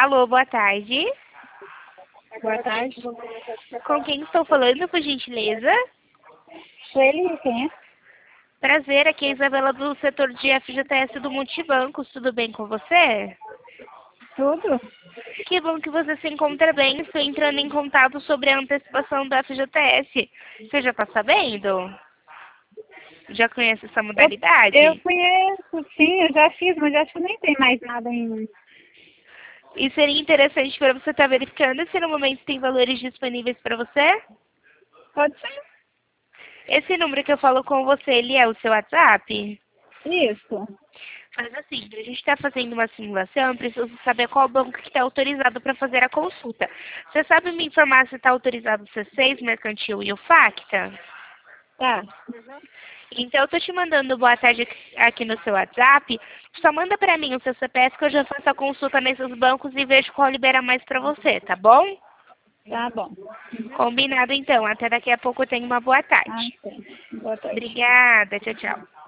Alô, boa tarde. Boa tarde. Com quem estou falando, por gentileza? Sueli, quem é? Prazer, aqui é a Isabela do setor de FGTS do Multibancos. Tudo bem com você? Tudo? Que bom que você se encontra bem. Estou entrando em contato sobre a antecipação do FGTS. Você já está sabendo? Já conhece essa Eu modalidade? conheço, sim, eu já fiz, mas acho que nem tem mais nada em... E seria interessante para você estar verificando se no momento tem valores disponíveis para você? Pode ser? Esse número que eu falo com você, ele é o seu WhatsApp? Isso. Faz assim, a gente está fazendo uma simulação, eu preciso saber qual banco que está autorizado para fazer a consulta. Você sabe me informar se está autorizado o C6, Mercantil e o Facta? Tá. Então, eu estou te mandando boa tarde aqui no seu WhatsApp. Só manda para mim o seu CPF que eu já faço a consulta nesses bancos e vejo qual libera mais para você, tá bom? Tá bom. Combinado, então. Até daqui a pouco. Tenha uma boa Ah, tarde. sim. Boa tarde. Obrigada. Tchau, tchau.